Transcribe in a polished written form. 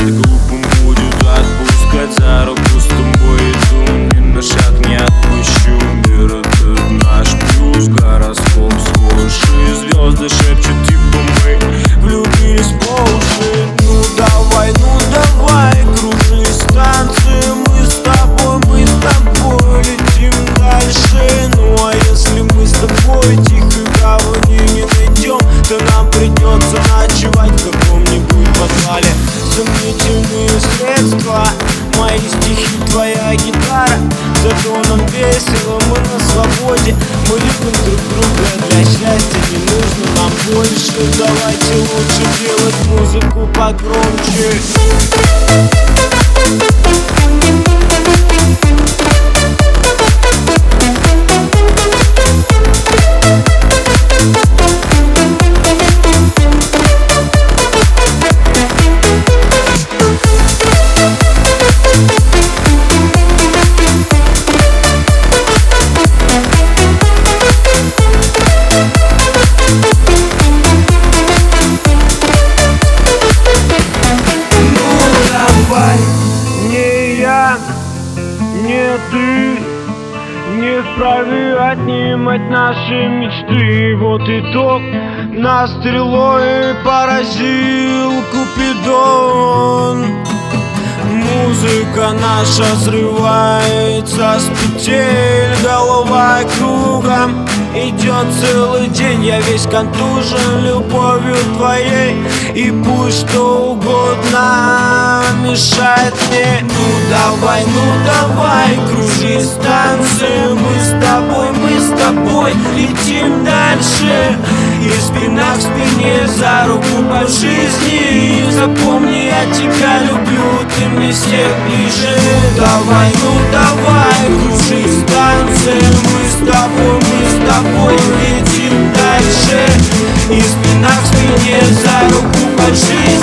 так глупым будет отпускать за руку с тобой. Иду ни на шаг не отпущу. Мир этот наш плюс, гороскоп схожий. Звезды шепчут типа мы влюбились по уши. Ну давай, кружи станции. Мы с тобой летим дальше. Ну а если мы с тобой тихой гавани не найдем, то нам придется ночевать в каком-нибудь подвале. Сомнительные средства, мои стихи, твоя гитара. Зато нам весело, мы на свободе. Мы любим друг друга, для счастья не нужно нам больше. Давайте лучше делать музыку погромче. Не ты не вправе отнимать наши мечты. Вот итог, нас стрелой поразил Купидон. Музыка наша срывается с петель, голова кругом идет целый день. Я весь контужен любовью твоей, и пусть что угодно мешает мне. Ну давай, кружи станции. Мы с тобой летим дальше. И спина к спине, за руку по жизни. И запомни, я тебя люблю, ты мне всех ближе. Давай, кружи станции. Мы с тобой летим дальше. И спина к спине, за руку по жизни.